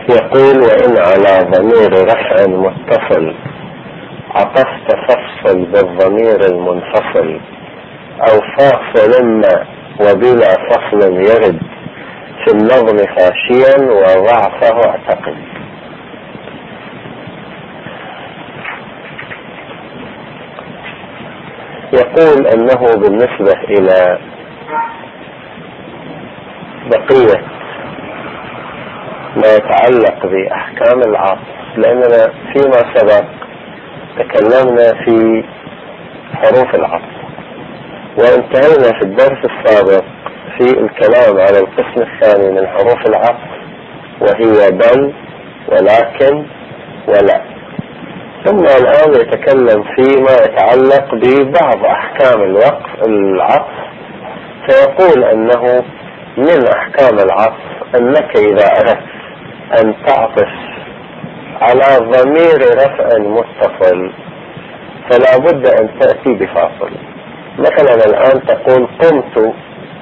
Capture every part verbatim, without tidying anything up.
يقول: وإن على ضمير رفع متصل عطفت فصل بالضمير المنفصل، أو فاصل ما وبلا فصل يرد في النظم فاشيا وضعفه اعتقد. يقول أنه بالنسبة إلى بقية ما يتعلق بأحكام العطف، لأننا فيما سبق تكلمنا في حروف العطف، وانتهينا في الدرس السابق في الكلام على القسم الثاني من حروف العطف، وهي بل ولكن ولا. ثم الآن يتكلم فيما يتعلق ببعض أحكام الوقف العطف، فيقول أنه من أحكام العطف أنك إذا أردت أن تعطف على ضمير رفع متصل فلا بد أن تأتي بفاصل. مثلا الآن تقول قمت،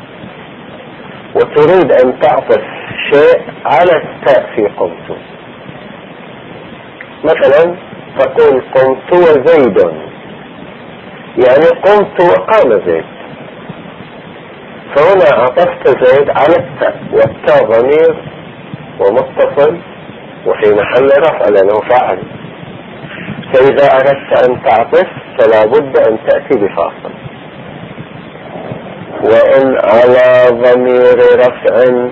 وتريد أن تعطف شيء على التاء في قمت. مثلا تقول قمت وزيد، يعني قمت وقام زيد، فهنا عطفت زيد على التاء، والتاء ضمير ومتصل وفي محل رفع لأنه فاعل. فإذا أردت أن تعطف فلا بد أن تأتي بفاصل. وإن على ضمير رفع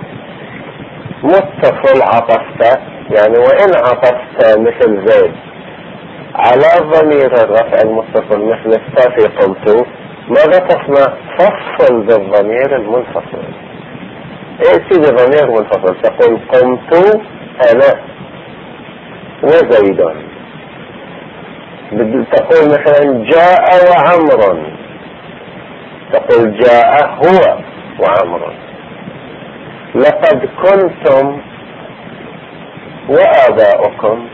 متصل عطفت، يعني وإن عطفت مثل زيد على ضمير الرفع المتصل مثل التاء في قمت، ماذا تصنع؟ فصل بالضمير المنفصل، ائتي بضمير منفصل. تقول قمت أنا وزيد. تقول مثلا جاء وعمر، تقول جاء هو وعمر. لقد كنتم وآباؤكم،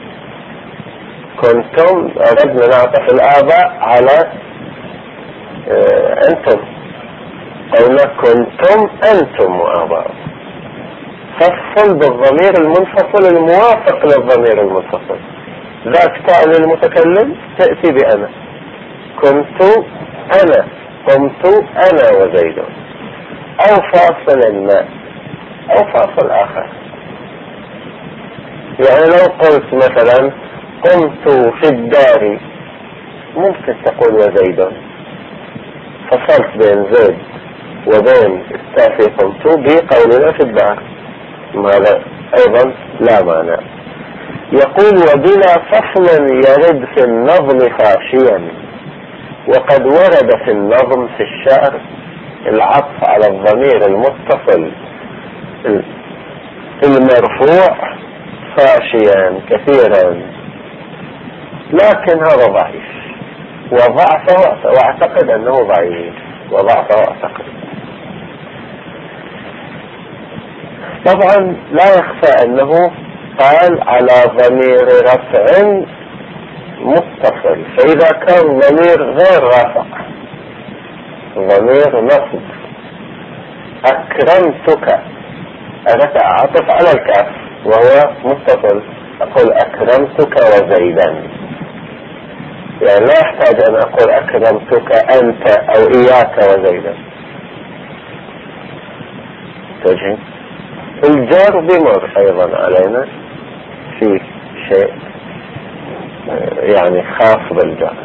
كنتم أردنا نعطف الآباء على اه أنتم، قلنا كنتم أنتم وآباؤكم. فصل بالضمير المنفصل الموافق للضمير المنفصل. ذاك تاء للمتكلم تأتي بأنا، كنت أنا، قمت أنا وزيد، أو فاصل ما أو فاصل آخر. يعني لو قلت مثلا قمت في الدار، ممكن تقول وزيد، فصلت بين زيد وبين التاء في قمت بقولنا في الدار، هذا أيضا لا مانع. يقول وبلا فصل يرد في النظم فاشيا. وقد ورد في النظم في الشعر العطف على الضمير المتصل المرفوع فاشيا كثيرا، لكن هذا ضعيف وضعفه، واعتقد انه ضعيف وضعفه اعتقد. طبعا لا يخفى انه قال على ضمير رفع متصل، فإذا كان ضمير غير رافع، ضمير نصب، أكرمتك، أنا أعطف على الكاف وهو متصل، أقول أكرمتك وزيدا، يعني لا يحتاج أن أقول أكرمتك أنت أو إياك وزيدا. تجي الجار بمر أيضا علينا في شيء يعني خاص بالجار.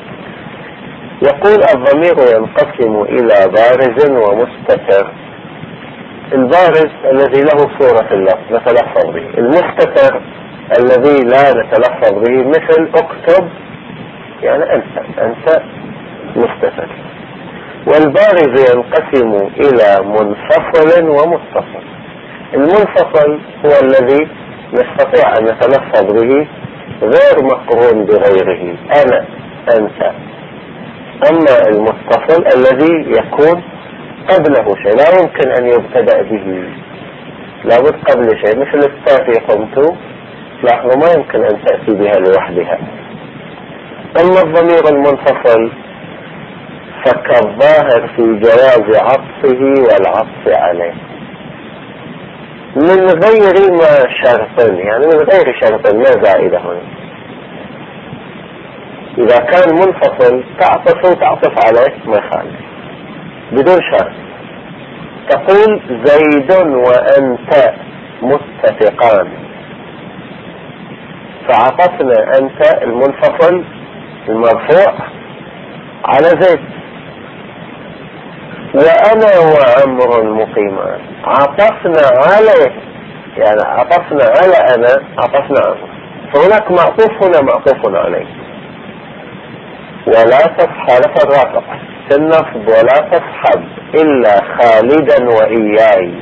يقول الضمير ينقسم إلى بارز ومستتر. البارز الذي له صورة اللفظ نتلفظ به، المستتر الذي لا نتلفظ به مثل اكتب، يعني أنت أنت مستتر. والبارز ينقسم إلى منفصل ومتصل. المنفصل هو الذي نستطيع أن نتلفظ به غير مقرون بغيره، أنا أنت. أما المتصل الذي يكون قبله شيء لا يمكن أن يبتدأ به، لابد قبل شيء، مثل التاء في قمت، لاحظوا ما يمكن أن تأتي بها لوحدها. أما الضمير المنفصل فكالظاهر في جواز عطفه والعطف عليه. من غير ما شرط، يعني من غير شرط، ما زائدة هنا. إذا كان منفصل تعطف وتعطف عليه ما يخالف بدون شرط. تقول زيد وأنت متفقان، فعطفنا أنت المنفصل المرفوع على زيد، وأنا وعمر مقيمان عطفنا عليه، يعني عطفنا على أنا عطفنا عمر، فهناك معطوف هنا معطوف عليه. ولا تصحب الرفع في النصب، ولا تصحب إلا خالدا وإياي،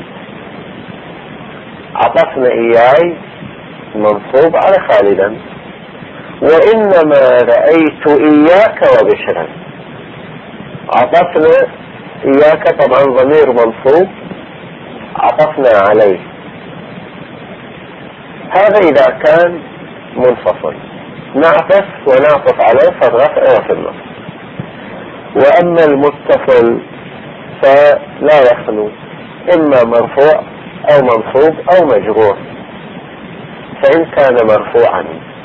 عطفنا إياي منصوب على خالدا. وإنما رأيت إياك وبشرا، عطفنا إياك طبعا ضمير منصوب عطفنا عليه، هذا إذا كان منفصل نعطف ونعطف عليه في الرفع وفي النصب. وأما المتصل فلا يخلو إما مرفوع أو منصوب أو مجرور. فإن كان مرفوعا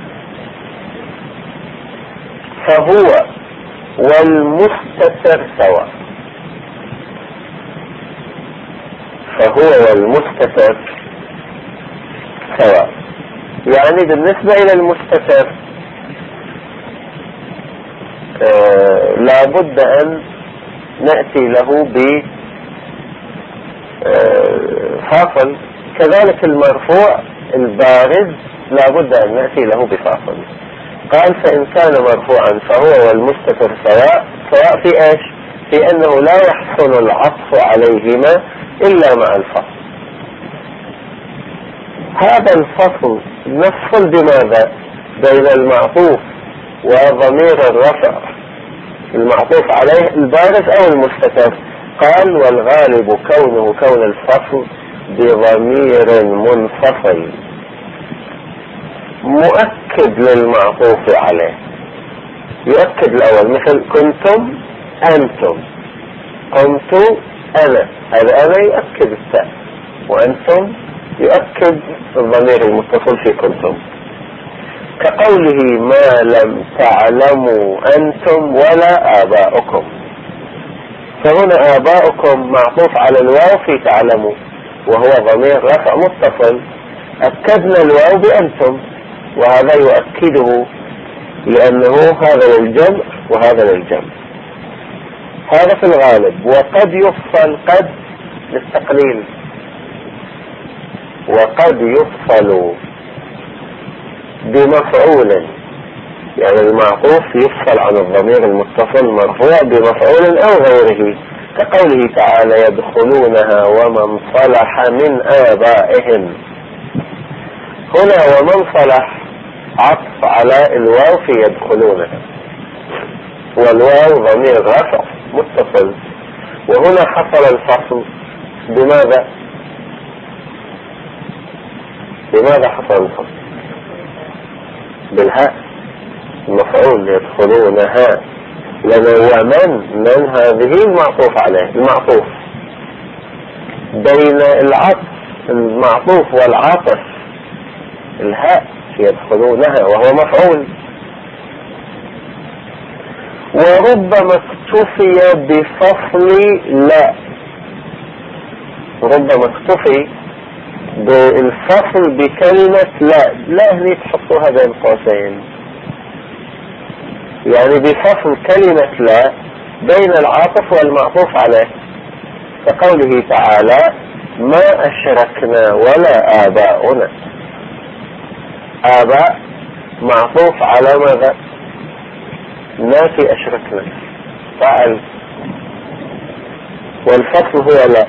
فهو والمستتر سواء، فهو والمستتر سواء، يعني بالنسبة إلى المستتر آه لا بد أن نأتي له بفاصل، آه كذلك المرفوع البارز لا بد أن نأتي له بفاصل. قال فإن كان مرفوعا فهو والمستتر سواء، سواء في ايش؟ في انه لا يحصل العطف عليهما الا مع الفصل. هذا الفصل نفصل بماذا؟ بين المعطوف وضمير الرفع المعطوف عليه البارز او المستتر. قال والغالب كونه كون الفصل بضمير منفصل مؤكد للمعطوف عليه، يؤكد الأول، مثل كنتم أنتم، قمت أنا، هذا أنا يؤكد التاء، وأنتم يؤكد الضمير المتصل في كنتم. كقوله ما لم تعلموا أنتم ولا آباؤكم، فهنا آباؤكم معطوف على الواو في تعلموا وهو ضمير رفع متصل، أكدنا الواو بأنتم وهذا يؤكده لأنه هذا للجمع وهذا للجمع. هذا في الغالب. وقد يفصل قد للتقليل، وقد يفصل بمفعول، يعني المعطوف يفصل عن الضمير المتصل مرفوع بمفعول أو غيره، كقوله تعالى يدخلونها ومن صلح من آبائهم. هنا ومن صلح عطف على الواو في يدخلونها، والواو ضمير رفع متصل، وهنا حصل الفصل بماذا؟ بماذا حصل الفصل؟ بالهاء، المفعول يدخلونها، لأنه ومن من هذه المعطوف عليه، المعطوف بين العطف المعطوف والعاطف الهاء يدخلونها وهو مفعول. وربما اكتفي بفصل لا، ربما اكتفي بالفصل بكلمة لا، لا هني تحطوها بين قوسين، يعني بفصل كلمة لا بين العاطف والمعطوف عليه، كقوله تعالى ما أشركنا ولا آباؤنا. آباء معطوف على ماذا؟ نافي أشركنا فعل، والفصل هو لا.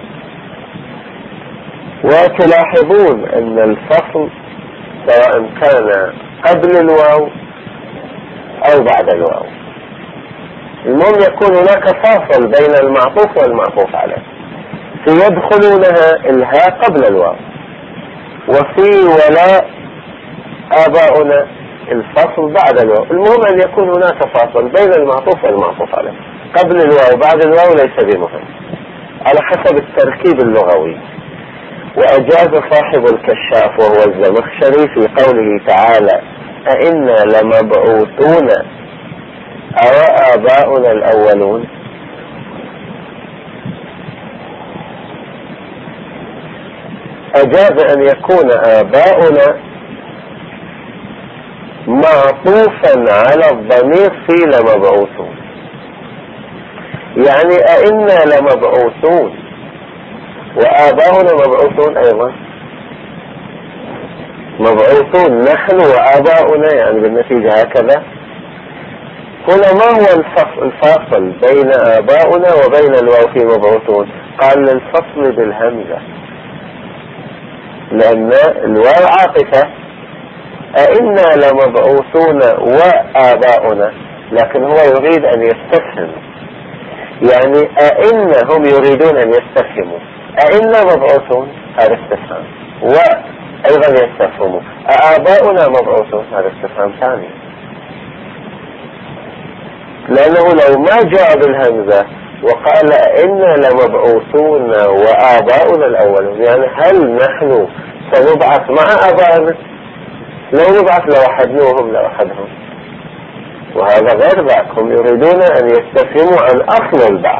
وتلاحظون أن الفصل سواء كان قبل الواو أو بعد الواو، المهم يكون هناك فاصل بين المعطوف والمعطوف عليه. في يدخلونها الهاء قبل الواو، وفي ولا آباؤنا الفصل بعد الواو. المهم أن يكون هناك فاصل بين المعطوف والمعطوف عليه، قبل الواو بعد الواو ليس بمهم على حسب التركيب اللغوي. وأجاز صاحب الكشاف وهو الزمخشري في قوله تعالى أئنا لمبعوثون أو آباؤنا الأولون. أجاز أن يكون آباؤنا معطوفا على الضمير في لمبعوثون، يعني أئنا لمبعوثون وآباؤنا مبعوثون أيضا، مبعوثون نحن وآباؤنا، يعني بالنتيجة هكذا. هنا ما هو الفصل الفاصل بين آباؤنا وبين الواو في مبعوثون؟ قال للفصل بالهمزة، لأن الواو عاطفة. أئنا لمبعوثون وآباؤنا، لكن هو يريد أن يستفهم، يعني أئنا هم يريدون أن يستفهموا أئنا مبعوثون، هذا استفهام، وأيضا يستفهموا آباؤنا مبعوثون، هذا استفهام ثاني. لأنه لو ما جاء بالهمزة وقال إنا لمبعوثون وآباؤنا الأولون، يعني هل نحن سنبعث مع آبائنا؟ لو نبعث لوحدناهم لوحدهم، وهذا غير ذاك. هم يريدون أن يستفهموا عن أصل البعث.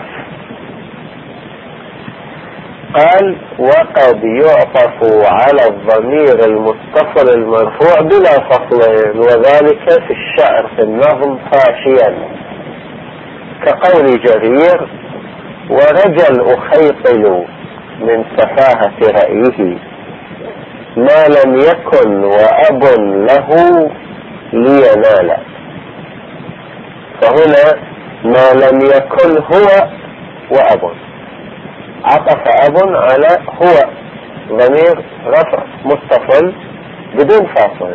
قال وقد يعطف على الضمير المتصل المرفوع بلا فصل، وذلك في الشعر في النظم فاشيا، كقول جرير ورجل أخيطل من سفاهة رأيه ما لم يكن وأب له لينال. فهنا ما لم يكن هو وأب، عطف أب على هو، ضمير رفع متصل بدون فاصل.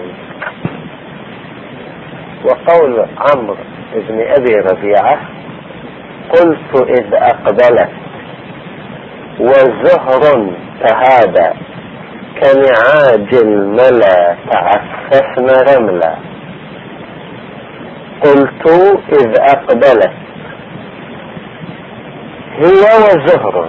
وقول عمرو ابن أبي ربيعة قلت إذ أقبلت وزهر تهادى كنعاج الملا تعففن رملا. قلت إذ أقبلت هي وزهر،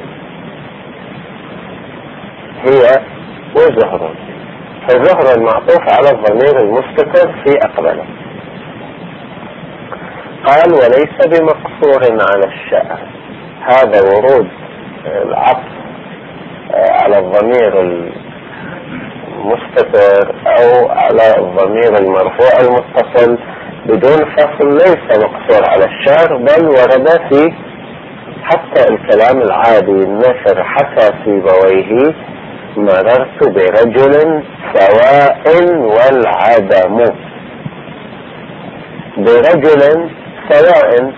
هي وزهر، فزهر معطوف على الضمير المستتر في أقبلت. قال وليس بمقصور على الشعر، هذا ورود العطف على الضمير المستتر أو على الضمير المرفوع المتصل بدون فصل ليس مقصور على الشعر، بل ورد في حتى الكلام العادي. النثر حكى سيبويه مررت برجل سواء والعدم، برجل سواء،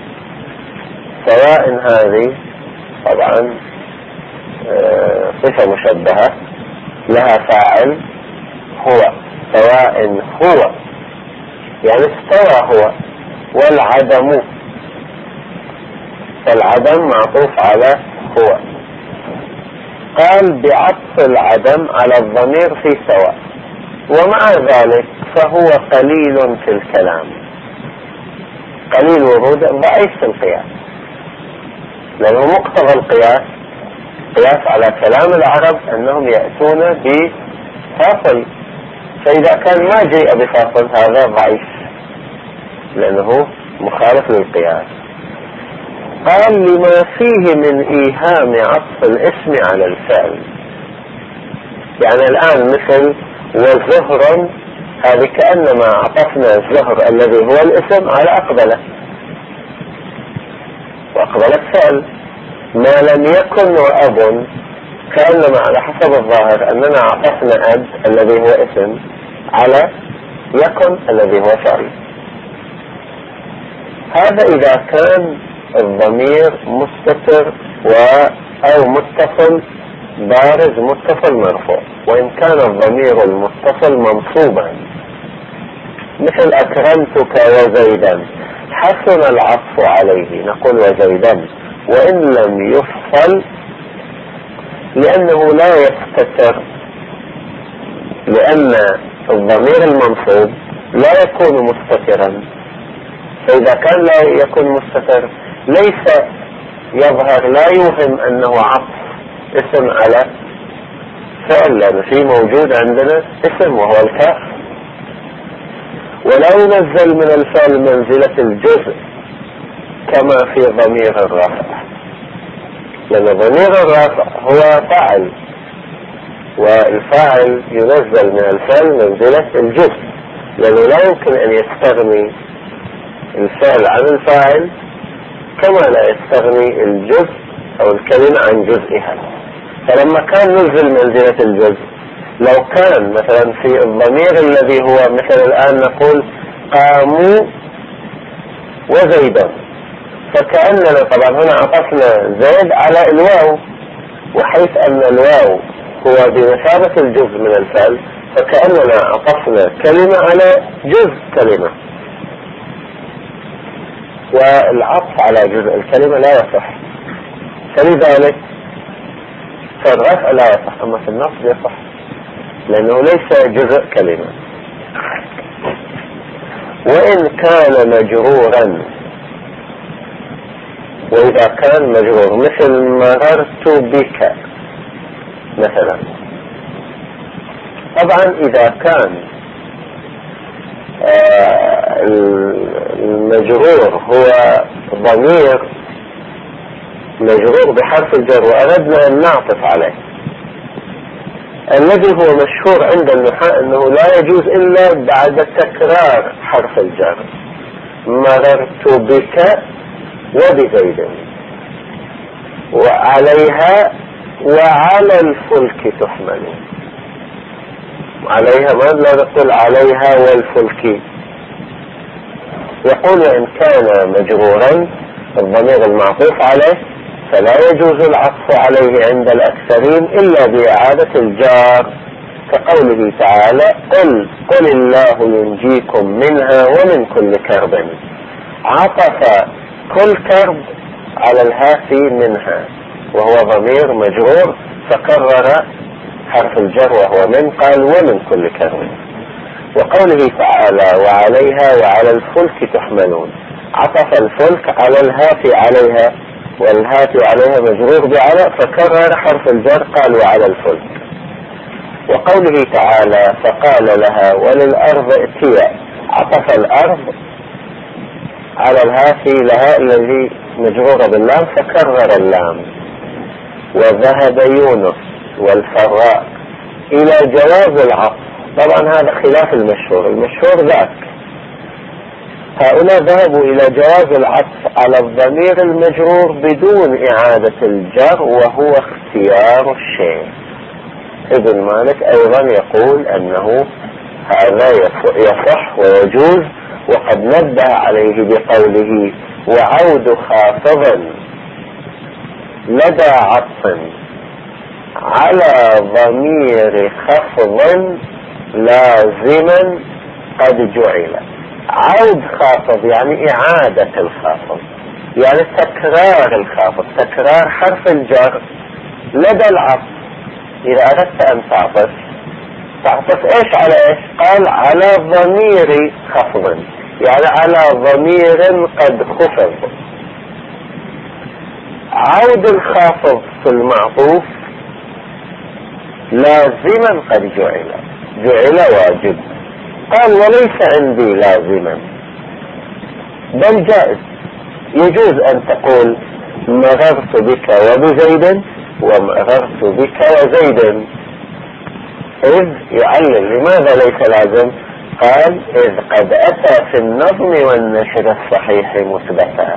سواء هذه طبعا صفة مشبهة لها فاعل هو، سواء هو يعني استوى هو، والعدم، فالعدم معطوف على هو. قال بعطف العدم على الضمير في سواء، ومع ذلك فهو قليل في الكلام، قليل ورود، ضعيف في القياس، لأنه مقتضى القياس قياس على كلام العرب أنهم يأتون بفاصل، فإذا كان ما جاء بفاصل هذا ضعيف لأنه مخالف للقياس. قال لما فيه من إيهام عطف الاسم على الفعل، يعني الآن مثل وزهر، هذه كأنما عطفنا الزهر الذي هو الاسم على أقبله، وأقبلت فعل. ما لم يكن وأب كأنما على حسب الظاهر أننا عطفنا أب الذي هو اسم على يكن الذي هو فعل. هذا إذا كان الضمير مستتر و أو متصل بارز متصل مرفوع. وإن كان الضمير المتصل منصوبا مثل أكرمتك وزيدا حسن العطف عليه، نقول وزيدا وإن لم يفصل، لأنه لا يستتر، لأن الضمير المنصوب لا يكون مستترا. فإذا كان لا يكون مستتر ليس يظهر، لا يوهم أنه عطف اسم على فعل، لأن في موجود عندنا اسم وهو الكاف. ولو نزل من الفعل منزلة الجزء كما في ضمير الرفع، لأن ضمير الرفع هو فاعل، والفاعل ينزل من الفعل منزلة الجزء، لأنه لا يمكن أن يستغني الفعل عن الفاعل كما لا يستغني الجزء أو الكلمة عن جزئها. فلما كان نزل منزلة الجزء، لو كان مثلا في الضمير الذي هو مثل الآن نقول قاموا وزيدا، فكأننا طبعا هنا عطفنا زيد على الواو، وحيث أن الواو هو بمثابة الجزء من الفعل، فكأننا عطفنا كلمة على جزء كلمة، والعطف على جزء الكلمة لا يصح. فلذلك في الرفع لا يصح، أما في النصب يصح، لأنه ليس جزء كلمة. وإن كان مجرورا، وإذا كان مجرور مثل مررت بك مثلا، طبعا إذا كان آه المجرور هو ضمير مجرور بحرف الجر وأردنا أن نعطف عليه، الذي هو مشهور عند النحاة أنه لا يجوز إلا بعد تكرار حرف الجر. مررت بك وبزيد وعليها وعلى الفلك تحملون. عليها ما لا نقول عليها والفلك. يقول إن كان مجرورا الضمير المعطوف عليه فلا يجوز العطف عليه عند الأكثرين إلا بإعادة الجار، كقوله تعالى قل قل الله ينجيكم منها ومن كل كرب. عطف كل كرب على الهاتي منها وهو ضمير مجرور، فكرر حرف الجر وهو من، قال ومن كل كرب. وقوله تعالى وعليها وعلى الفلك تحملون، عطف الفلك على الهاتي عليها، والهاتي عليها مجرور بعلى، فكرر حرف الجر قال وعلى الفلك. وقوله تعالى فقال لها وللأرض ائتيا، عطف الأرض على الهاتي لها الذي مجرورة باللام فكرر اللام. وذهب يونس والفراء إلى جواز العطف، طبعا هذا خلاف المشهور، المشهور ذاك. هؤلاء ذهبوا إلى جواز العطف على الضمير المجرور بدون إعادة الجر، وهو اختيار الشيخ ابن مالك. أيضا يقول أنه هذا يصح ويجوز، وقد نبه عليه بقوله وعود خافض لدى عطف على ضمير خفض لازما قد جعل. عود خافض يعني إعادة الخافض، يعني تكرار الخافض، تكرار حرف الجر لدى العطف. إذا أردت أن تعطف تعطف إيش على إيش؟ قال على ضمير خفض، يعني على ضمير قد خفض. عود الخافض في المعطوف لازما قد جعل، جعل واجب. قال وليس عندي لازما، بل جائز، يجوز أن تقول مررت بك وبزيد ومررت بك وزيد. إذ يعلل لماذا ليس لازم؟ قال إذ قد أتى في النظم والنشر الصحيح مثبتا.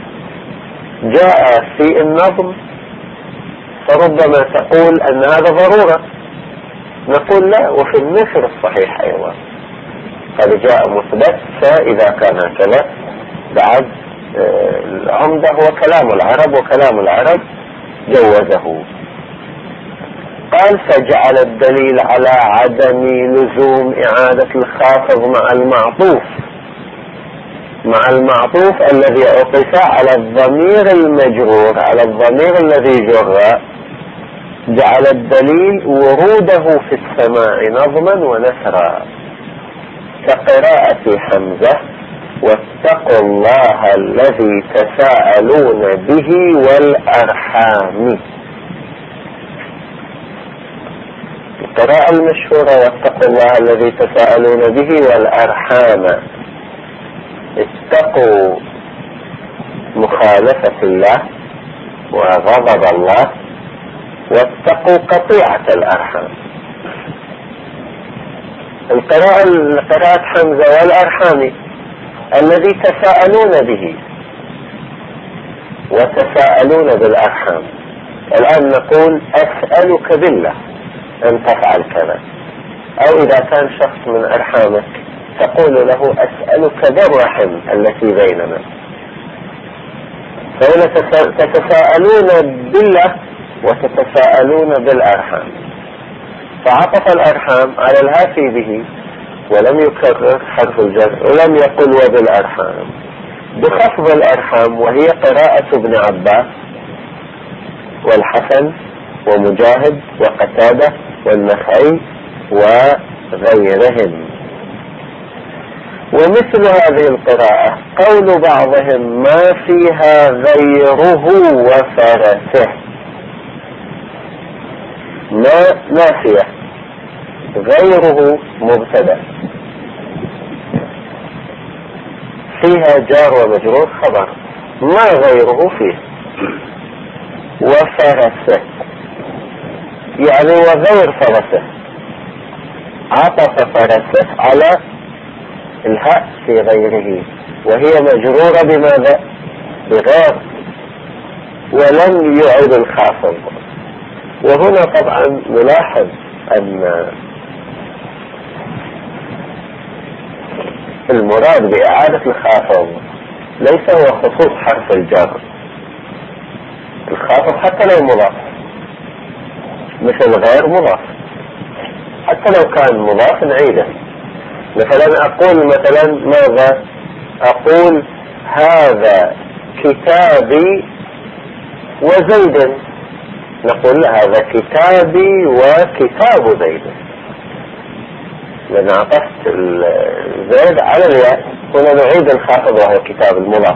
جاء في النظم فربما تقول أن هذا ضرورة، نقول لا، وفي النشر الصحيح أيضا قد جاء مثبت. فإذا كان هكذا بعد العمدة هو كلام العرب، وكلام العرب جوزه. قال فجعل الدليل على عدم لزوم إعادة الخافض مع المعطوف، مع المعطوف الذي عطف على الضمير المجرور، على الضمير الذي جر. جعل الدليل وروده في السماع نظما ونثرا، كقراءة حمزة واتقوا الله الذي تساءلون به والأرحام. القراءة المشهورة واتقوا الله الذي تساءلون به والأرحام، اتقوا مخالفة الله وغضب الله، واتقوا قطيعة الأرحام. القراءة قراءة حمزة والأرحام الذي تساءلون به وتساءلون بالأرحام. الآن نقول أسألك بالله أن تفعل كذا، أو إذا كان شخص من أرحامك تقول له أسألك بالرحم التي بيننا. فهنا تتساءلون بالله وتتساءلون بالأرحام، فعطف الأرحام على الهافي به ولم يكرر حرف الجر ولم يقل وبالأرحام، بخفض الأرحام، وهي قراءة ابن عباس والحسن ومجاهد وقتادة والنخعي وغيرهم. ومثل هذه القراءة قول بعضهم ما فيها غيره وفرسه، ما نافية، غيره مبتدأ، فيها جار ومجرور خبر، ما غيره فيه، وفرسه يعني وغير فرسه، عطف فرسه على الهاء في غيره، وهي مجرورة بماذا؟ بغير، ولم يعد الخافض. وهنا طبعا نلاحظ أن المراد بإعادة الخافض ليس هو خصوص حرف الجر، الخافض حتى لو مضاف، مثل غير مضاف، حتى لو كان مضاف نعيده. مثلا أقول مثلا ماذا؟ أقول هذا كتابي وزيد، نقول هذا كتابي وكتاب زيد، لأن عطفت زيد على الياء، هنا نعيد الخافض وهو كتاب المضاف.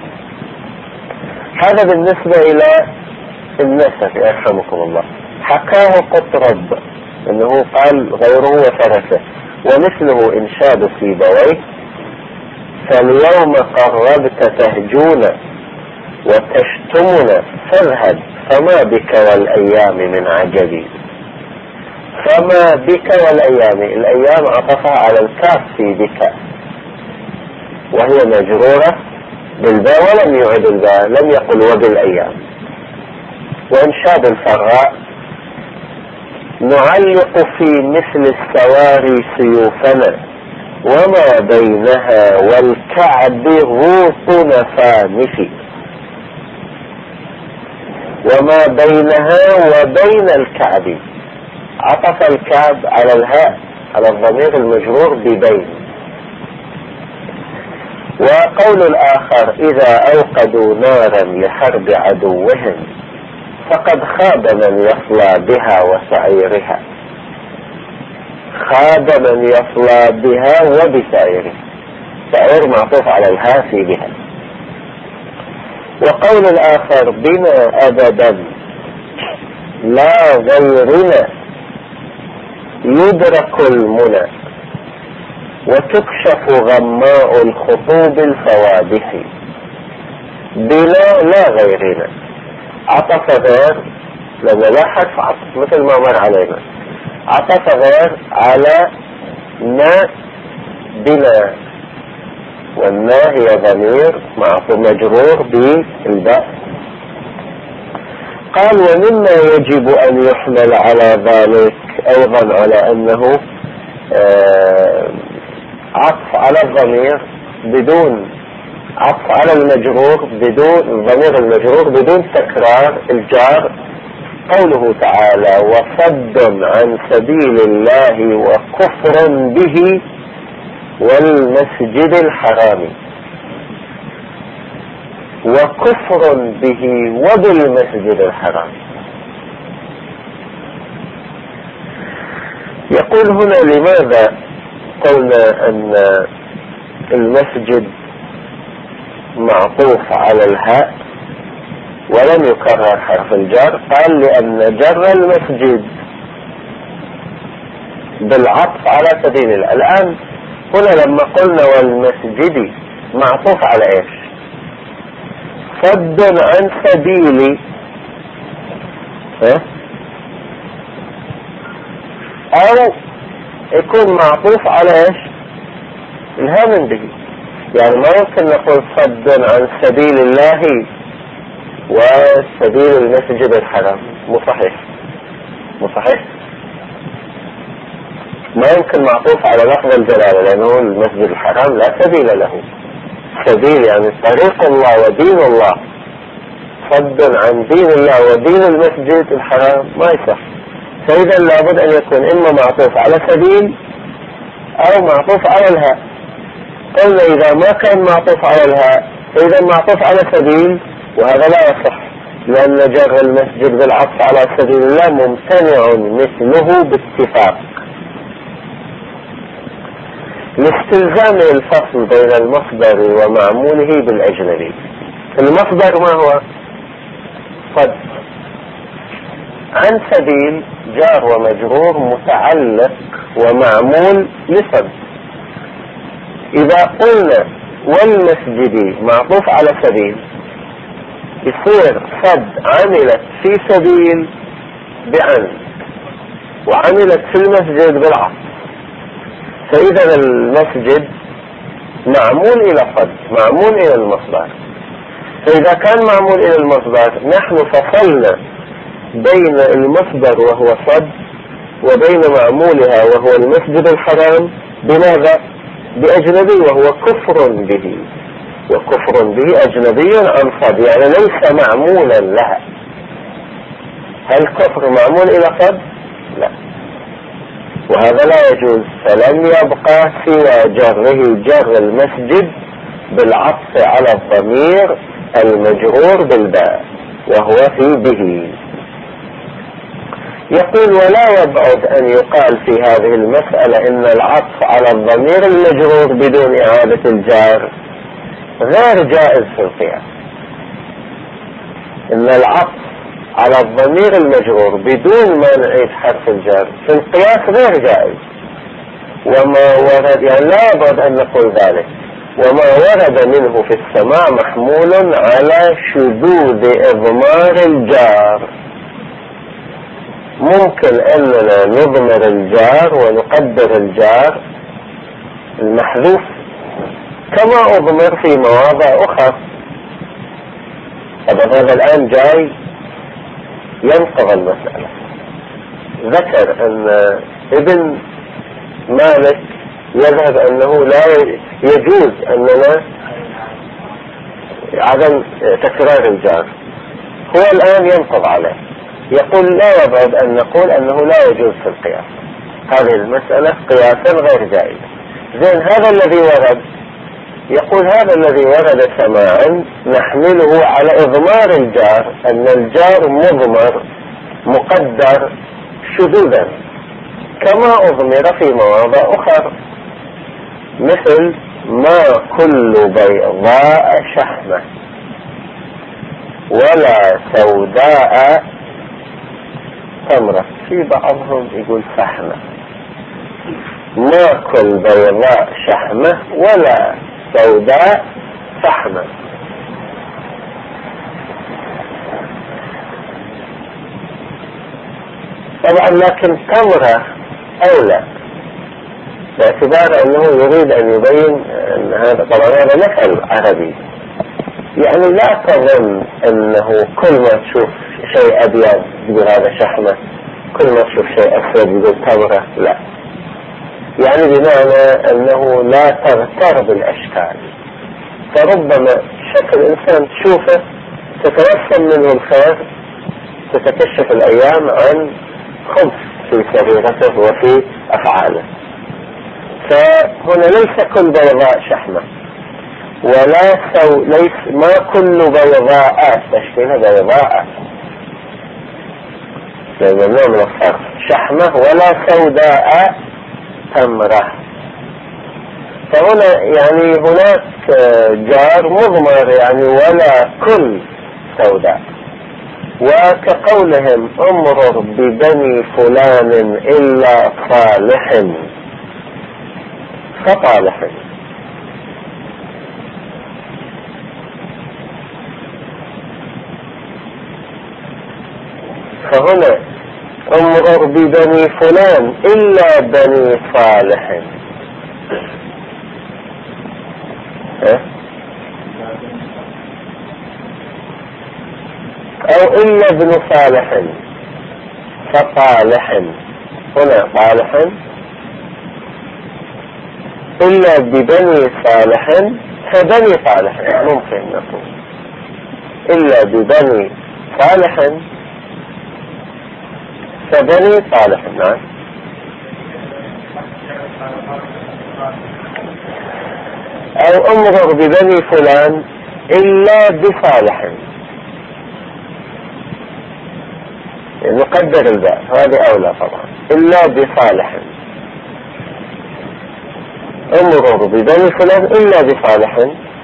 هذا بالنسبة إلى النسخ يرحمكم الله. حكاه قطرب أنه قال غيره وفرسه، ومثله إنشاد سيبويه فاليوم قربت تهجون وتشتمنا فاذهب فما بك والأيام من عجبي. فما بك والأيام، الأيام عطفها على الكاف في بك، وهي مجرورة بالباء ولم يعد الباء، لم يقل وبالأيام. وإنشاد الفراء نعلق في مثل السواري سيوفنا وما بينها والكعب غوط نفانف، وما بينها وبين الكعب، عطف الكعب على الهاء على الضمير المجرور ببين. وقول الآخر إذا أوقدوا نارا لحرب عدوهم فقد خاب من يصلى بها وسعيرها، خاب من يصلى بها وبسعيره، سعير معطوف على الهاء في بها. وقول الآخر بنا أبدا لا غيرنا يدرك المنى وتكشف غماء الخطوب الفوادح، بنا لا غيرنا، عطف غير لما لا حرف عطف مثل ما مر علينا، عطف غير على ما بنا، والنا هي ضمير معطوف مجرور بالباء. قال ومما يجب أن يحمل على ذلك أيضا على أنه عطف على الضمير بدون عطف على المجرور بدون الضمير المجرور بدون تكرار الجار، قوله تعالى وصد عن سبيل الله وكفر به والمسجد الحرام، وكفر به وبالمسجد الحرام. يقول هنا لماذا قلنا أن المسجد معطوف على الهاء ولم يكرر حرف الجر؟ قال لأن جر المسجد بالعطف على سبيل الله. الآن هنا لما قلنا والمسجد معطوف على ايش؟ صد عن سبيلي، ها؟ او يكون معطوف على ايش؟ الهامن به. يعني ما يمكن نقول صد عن سبيل الله وسبيل المسجد الحرام، مو صحيح مو صحيح ما يمكن معطوف على لفظ الجلالة، لأنه المسجد الحرام لا سبيل له. سبيل يعني طريق الله ودين الله، صد عن دين الله ودين المسجد الحرام ما يصح. فإذا لابد أن يكون إما معطوف على سبيل أو معطوف على الهاء. قلنا إذا ما كان معطوف على الهاء إذا معطوف على سبيل، وهذا لا يصح، لأن جر المسجد بالعطف على سبيل الله ممتنع مثله باتفاق. لاستلزام الفصل بين المصدر ومعموله بالأجنبي. المصدر ما هو؟ صد. عن سبيل جار ومجرور متعلق ومعمول لصد. إذا قلنا والمسجد معطوف على سبيل يصير صد عملت في سبيل بعن، وعملت في المسجد بالعطف. فإذا المسجد معمول إلى صد، معمول إلى المصدر. فإذا كان معمول إلى المصدر نحن فصلنا بين المصدر وهو صد وبين معمولها وهو المسجد الحرام بماذا؟ بأجنبي، وهو كفر به. وكفر به أجنبي عن صد، يعني ليس معمولا لها. هل كفر معمول إلى صد؟ لا، وهذا لا يجوز. فلم يبقى سوى جره جر المسجد بالعطف على الضمير المجرور بالباء وهو في به. يقول ولا يبعد أن يقال في هذه المسألة إن العطف على الضمير المجرور بدون إعادة الجار غير جائز في القياس. إن العطف على الضمير المجرور بدون ما نعيد حرف الجر في القياس غير جائز. وما ورد يعني لا يبعد أن نقول ذلك، وما ورد منه في السماع محمول على شذوذ إضمار الجار. ممكن أننا نضمر الجار ونقدر الجار المحذوف كما أضمر في مواضع أخرى. طبعا هذا الآن جاي ينقض المسألة. ذكر أن ابن مالك يذهب أنه لا يجوز أننا عدم تكرار الجار، هو الآن ينقض عليه. يقول لا يبعد أن نقول أنه لا يجوز في القياس. هذه المسألة قياسا غير جائز. زين هذا الذي ورد، يقول هذا الذي ورد سماعا نحمله على إضمار الجار، أن الجار مضمر مقدر شذوذا كما أضمر في مواضع أخرى، مثل ما كل بيضاء شحمة ولا سوداء تمرة. في بعضهم يقول فحمة. ما كل بيضاء شحمة ولا سوداء فحمة. طبعا لكن تمرة أولى، باعتبار أنه يريد أن يبين أن هذا طبعا هذا مثل عربي. يعني لا تظن أنه كل ما تشوف شيء أبيض يقول هذا شحمة، كل ما تشوف شيء أسود يقول تمرة. لا، يعني بمعنى أنه لا تغتر بالأشكال. فربما شكل إنسان تشوفه تتوسم منه الخير، تتكشف الأيام عن خبث في سريرته وفي أفعاله. فهنا ليس كل بيضاء شحمة، ولا سو ليس ما كل بيضاء تشبه بيضاء، لأن النوع من الصرف شحمة، ولا سوداء تمرة. فهنا يعني هناك جار مضمر، يعني ولا كل سوداء. وكقولهم امرر ببني فلان إلا صالح فطالح. فهنا امرر ببني فلان إلا بني صالح، أو إلا ابن صالح فطالح. هنا طالح إلا ببني صالح فبني صالح ممكن نقول إلا ببني صالح فبني صالح. نعم. أو أمرر ببني فلان إلا بصالح، نقدر الباء هذه أولى طبعا. إلا بصالح، أمرر ببني فلان إلا بصالح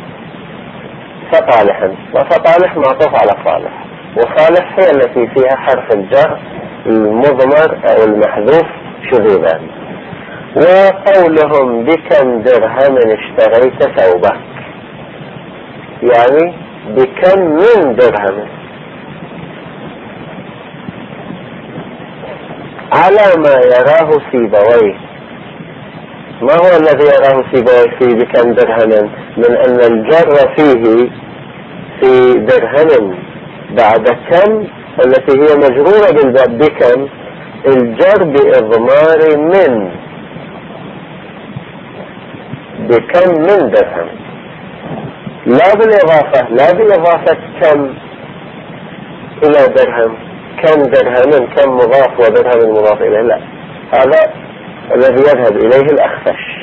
فطالح. وفطالح معطوف على صالح، وصالح هي التي فيها حرف الجر المضمر أو المحذوف شذوذا. وقولهم بكم درهم اشتريت ثوبك، يعني بكم من درهم، على ما يراه سيبويه. ما هو الذي يراه سيبويه في بكم درهم؟ من أن الجر فيه في درهم بعد كم التي هي مجرورة بالباب بكم، الجر بإضمار من، بكم من درهم، لا بالإضافة، لا بالإضافة كم إلى درهم، كم درهم كم مضاف ودرهم مضاف إليه، لا، هذا الذي يذهب إليه الأخفش.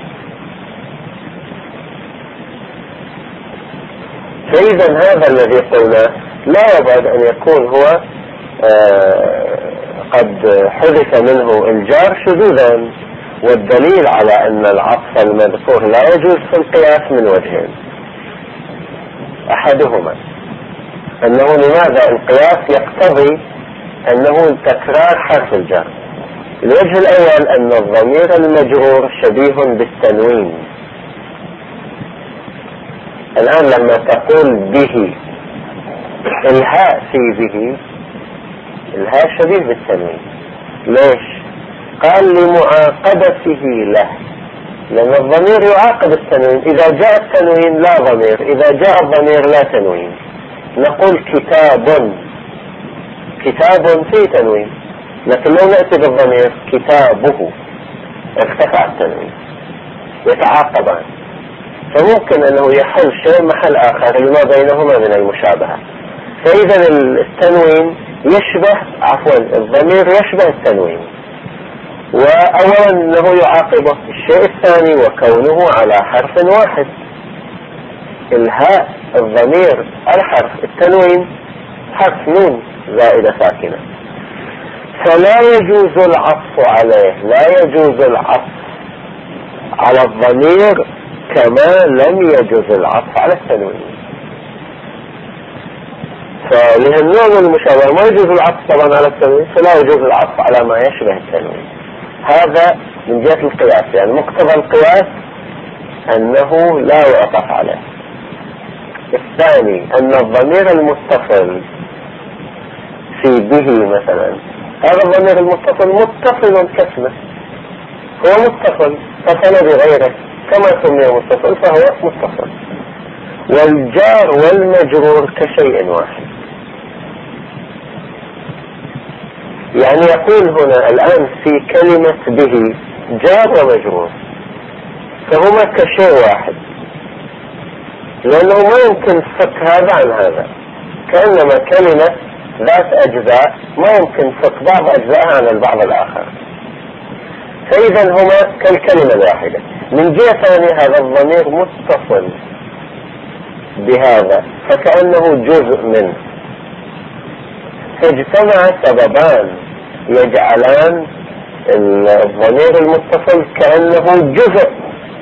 فإذا هذا الذي قلنا لا يبعد أن يكون هو آه قد حدث منه الجار شذوذا، والدليل على أن العطف المذكور لا يجوز في القياس من وجهين. أحدهما أنه لماذا القياس يقتضي أنه تكرار حرف الجر. الوجه الأول أن الضمير المجرور شبيه بالتنوين. الآن لما تقول به، الهاء في به، الهاء شبيه بالتنوين. ليش؟ قال لمعاقبته له، لأن الضمير يعاقب التنوين. إذا جاء التنوين لا ضمير، إذا جاء الضمير لا تنوين. نقول كتاب، كتاب فيه تنوين، لكن لو نأتي بالضمير كتابه ارتفع التنوين، يتعاقبان. فممكن أنه يحل شيء محل آخر لما بينهما من المشابهة. فإذا التنوين يشبه، عفوا الضمير يشبه التنوين، وأولا أنه يعاقبه. الشيء الثاني وكونه على حرف واحد، الهاء الضمير الحرف، التنوين حرف نون زائدة ساكنة، فلا يجوز العطف عليه، لا يجوز العطف على الضمير كما لم يجوز العطف على التنوين. فلهالنوع من المشابهة ما يجوز العطف طبعا على التنوين، فلا يجوز العطف على ما يشبه التنوين. هذا من جهة القياس، يعني مقتضى القياس أنه لا يعطف عليه. الثاني أن الضمير المتصل في به مثلا، هذا الضمير المتصل متصل كاسمه، هو متصل، اتصل بغيره كما سمي متصل فهو متصل. والجار والمجرور كشيء واحد. يعني يقول هنا الآن في كلمة به جار ومجرور، فهما كشيء واحد، لأنه ما يمكن فك هذا عن هذا، كأنما كلمة ذات أجزاء ما يمكن فك بعض أجزائها عن البعض الآخر. فإذا هما كالكلمة الواحدة. من جهة ثانية هذا الضمير متصل بهذا فكأنه جزء منه، فاجتمع سببان يجعلان الضمير المتصل كأنه جزء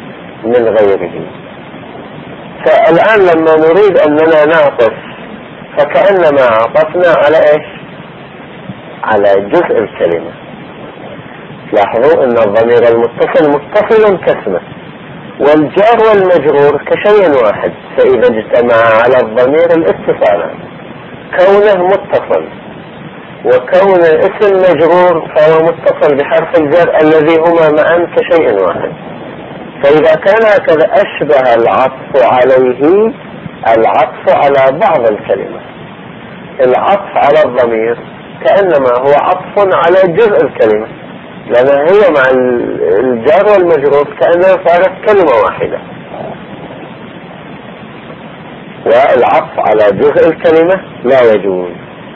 من غيره. فالآن لما نريد أننا نعطف فكأنما عطفنا على ايش؟ على جزء الكلمة. لاحظوا ان الضمير المتصل متصل كاسمه، والجار والمجرور كشيء واحد، فإذا اجتمع على الضمير الاتصالان كونه متصل وكون اسم مجرور فهو متصل بحرف الجر الذي هما معا كشيء واحد. فإذا كان هكذا أشبه العطف عليه العطف على بعض الكلمة. العطف على الضمير كأنما هو عطف على جزء الكلمة، لأن هي مع الجار والمجرور كأنها صارت كلمة واحدة. والعطف على جزء الكلمة لا يجوز.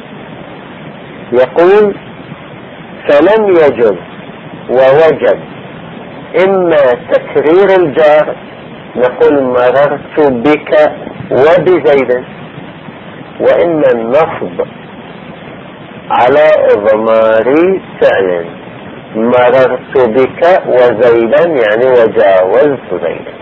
يقول فلم يجوز ووجب إما تكرير الجار، نقول مررت بك وبزيد، وإما النصب على إضمار فعل، مررت بك وزيدا يعني وجاوزت زيدا.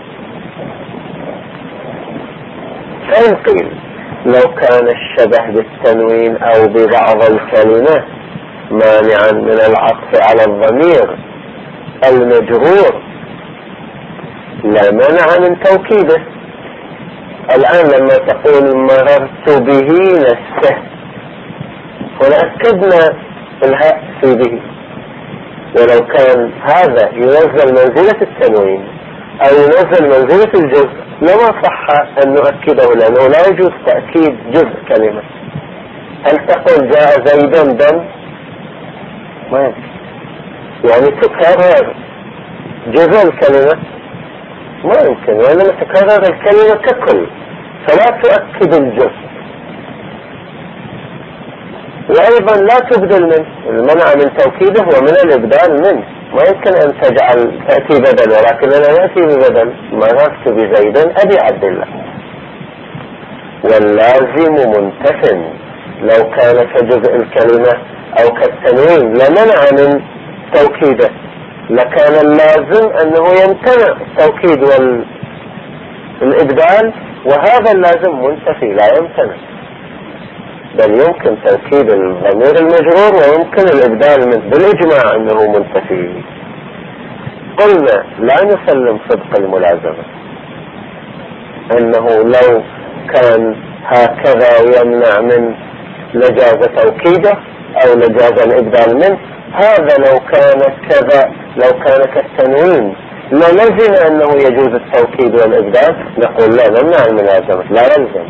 فإن قيل لو كان الشبه بالتنوين أو ببعض الكلمة مانعا من العطف على الضمير المجرور لا منع من توكيده. الآن لما تقول مررت به نفسه، هنا أكدنا الهاء في به، ولو كان هذا ينزل منزلة التنوين أو ينزل منزلة الجزء لما صح أن نؤكده، لأنه لا يجوز تأكيد جزء كلمة. هل تقول جاء زيدا دم؟ ما يمكن، يعني تكرر جزء الكلمة ما يمكن، وإنما تكرر الكلمة ككل، فلا تؤكد الجزء. وأيضا لا تبدل منه، المنع من توكيده ومن الإبدال منه، ما يمكن أن تجعل تأتي بدل، ولكننا نأتي ببدل. مررت بزيد أبي عبد الله. واللازم منتف، لو كان كجزء الكلمة أو كالتنوين لمنع من توكيده، لكان اللازم أنه يمتنع التوكيد والإبدال، وهذا اللازم منتفي لا يمتنع، بل يمكن توكيد الضمير المجرور ويمكن الإبدال منه بالإجماع أنه منتفي. قلنا لا نسلم صدق الملازمة، أنه لو كان هكذا يمنع من لجاز توكيده أو لجاز الإبدال منه. هذا لو كان كذا، لو كان كالتنوين للزم أنه يجوز التوكيد والإبدال، نقول لا نمنع الملازمة، لا يلزم.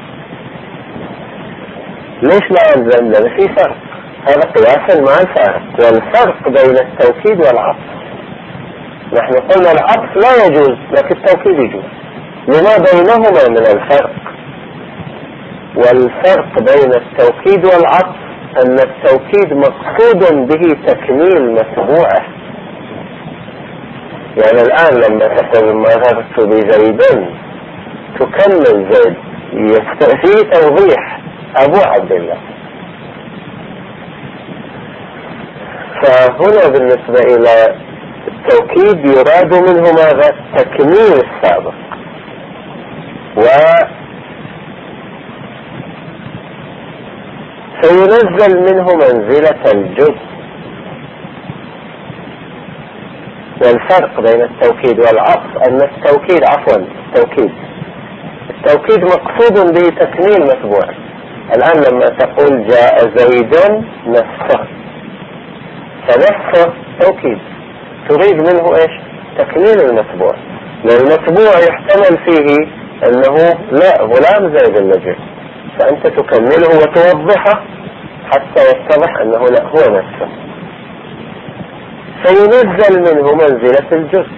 ليش لا يلزم؟ لأن في فرق، هذا قياسا مع الفارق، والفرق بين التوكيد والعطف. نحن قلنا العطف لا يجوز لكن التوكيد يجوز، لما بينهما من الفرق. والفرق بين التوكيد والعطف أن التوكيد مقصود به تكميل متبوعه. يعني الآن لما تقول مررت بزيد تكمل زيد، فيه توضيح أبو عبد الله. فهنا بالنسبة إلى التوكيد يراد منه ماذا؟ تكميل السابق، و فينزل منه منزلة الجزء. والفرق بين التوكيد والعطف أن التوكيد عفوا التوكيد التوكيد مقصود به تكميل متبوع. الآن لما تقول جاء زيد نفسه، فنفسه توكيد، تريد منه ايش؟ تكميل المتبوع، لأن المتبوع يحتمل فيه أنه لا غلام زيد اللجئ، فأنت تكمله وتوضحه حتى يتضح أنه لا هو نفسه، فينزل منه منزلة الجزء.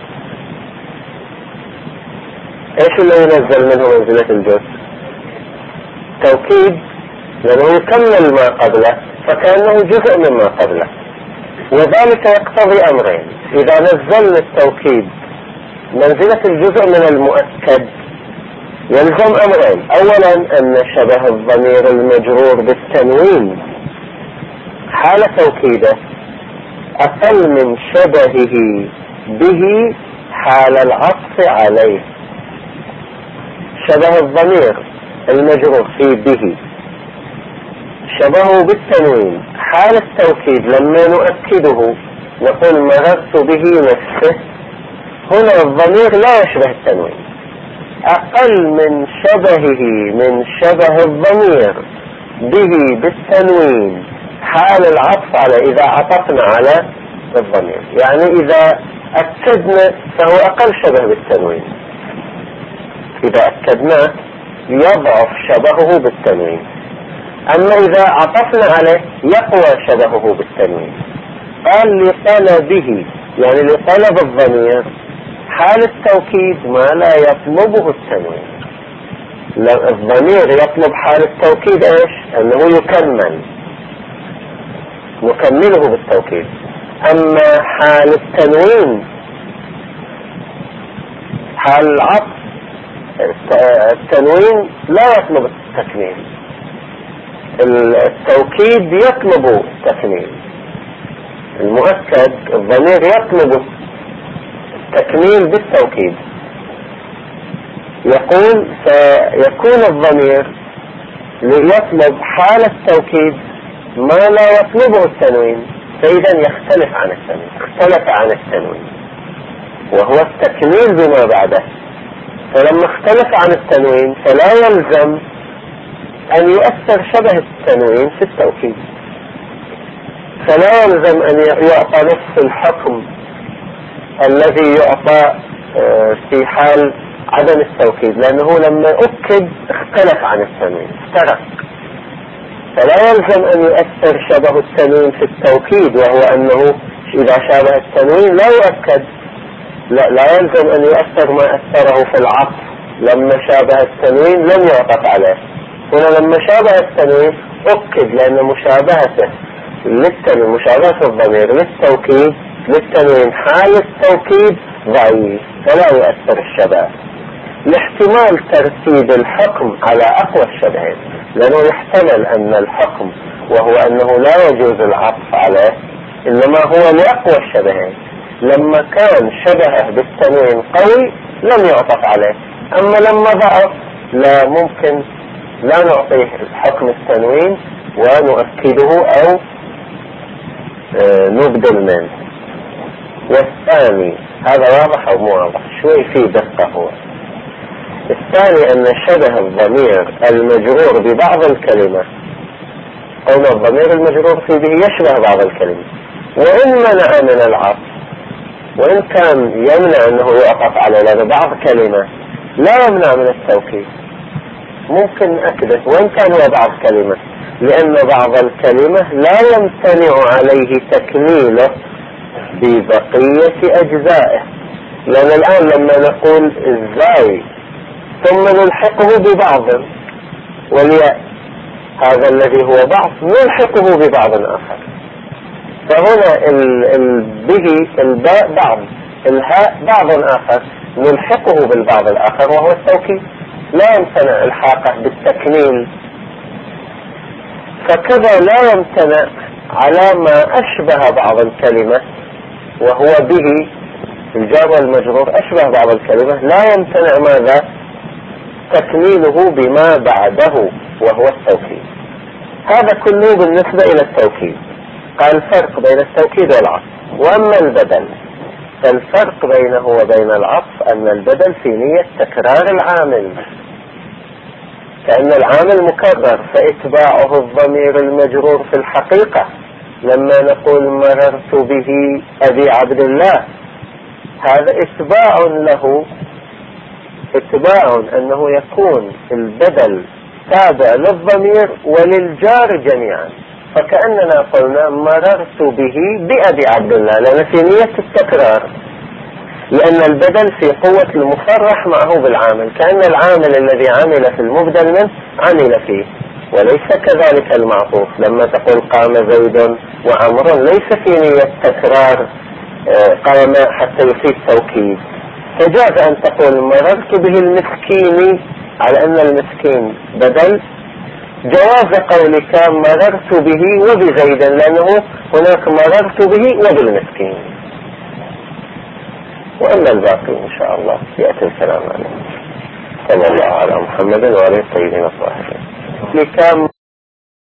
ايش اللي ينزل منه منزلة الجزء؟ توكيد، لأنه يكمل ما قبله فكأنه جزء مما قبله. وذلك يقتضي أمرين: إذا نزلنا التوكيد منزلة الجزء من المؤكد يلزم أمرين: أولا أن شبه الضمير المجرور بالتنوين حال توكيده أقل من شبهه به حال العطف عليه. شبه الضمير المجرور في به شبهه بالتنوين حال التوكيد لما نؤكده نقول مررت به نفسه، هنا الضمير لا يشبه التنوين، أقل من شبهه من شبه الضمير به بالتنوين حال العطف على إذا عطفنا على الضمير. يعني إذا أكدنا فهو أقل شبه بالتنوين، إذا أكدنا يضعف شبهه بالتنوين. أما إذا عطفنا عليه يقوى شبهه بالتنوين. قال لطلبه يعني لطلب الضمير حال التوكيد ما لا يطلبه التنوين. الضمير يطلب حال التوكيد ايش؟ انه يكمل، نكمله بالتوكيد. اما حال التنوين حال العطف التنوين لا يطلب التكميل، التوكيد يطلب التكميل. المؤكد الضمير يطلب التكميل بالتوكيد. يقول فيكون الضمير ليطلب حال التوكيد ما لا يطلبه التنوين، فإذا يختلف عن التنوين، اختلف عن التنوين وهو التكميل بما بعده. فلما اختلف عن التنوين فلا يلزم أن يؤثر شبه التنوين في التوكيد، فلا يلزم أن يعطى نفس الحكم الذي يعطى في حال عدم التوكيد، لأنه لما أكد اختلف عن التنوين افترق. فلا يلزم أن يؤثر شبه التنوين في التوكيد، وهو أنه إذا شابه التنوين لا يؤكد. لا, لا يلزم أن يؤثر ما أثره في العطف لما شابه التنوين لم يعطف عليه. هنا لما شابه التنوين أكد، لأن مشابهته للتنوين مشابهة الضمير للتوكيد للتنوين حال التوكيد ضعيف فلا يؤثر الشبه، لاحتمال ترتيب الحكم على أقوى الشبهين. لأنه يحتمل أن الحكم وهو أنه لا يجوز العطف عليه إنما هو لأقوى الشبهين. لما كان شبهه بالتنوين قوي لم يعطف عليه، أما لما ضعف لا ممكن لا نعطيه حكم التنوين ونؤكده أو نبدل منه. والثاني هذا واضح أو مو واضح؟ شوي فيه دقة. هو الثاني أن شبه الضمير المجرور ببعض الكلمة أو الضمير المجرور فيه به يشبه بعض الكلمة، وإن منع من العطف، وإن كان يمنع أنه يعطف على لأن بعض كلمة لا يمنع من التوكيد، ممكن أكده وإن كان هو بعض كلمة، لأن بعض الكلمة لا يمتنع عليه تكميله ببقية أجزائه. لأن الآن لما نقول الزاي ثم نلحقه ببعض، والياء هذا الذي هو بعض نلحقه ببعض آخر، فهنا ال ال به الباء بعض، الهاء بعض آخر نلحقه بالبعض الآخر وهو التوكيد، لا يمتنع الحاقه بالتكميل. فكذا لا يمتنع على ما أشبه بعض الكلمة وهو به الجار والمجرور أشبه بعض الكلمة، لا يمتنع ماذا؟ تكميله بما بعده وهو التوكيد. هذا كله بالنسبة إلى التوكيد. قال الفرق بين التوكيد والعطف. وأما البدل فالفرق بينه وبين العطف أن البدل في نية تكرار العامل، كأن العامل مكرر، فإتباعه الضمير المجرور في الحقيقة لما نقول مررت به أبي عبد الله، هذا إتباع له، اتباع أنه يكون البدل تابع للضمير وللجار جميعا، فكأننا قلنا مررت به بأبي عبد الله، لأن في نية التكرار، لأن البدل في قوة المصرح معه بالعامل، كأن العامل الذي عمل في المبدل منه عمل فيه، وليس كذلك المعطوف. لما تقول قام زيد وعمر ليس في نية تكرار قام حتى يفيد توكيد، فجاز أن تقول مررت به المسكين على أن المسكين بدل، جواز قولك مررت به وبزيد لأنه هناك مررت به وبالمسكين. وأما الباقي إن شاء الله يأتي الكلام عليه. صلى الله على محمد وعلى الطيبين الطاهرين. لكام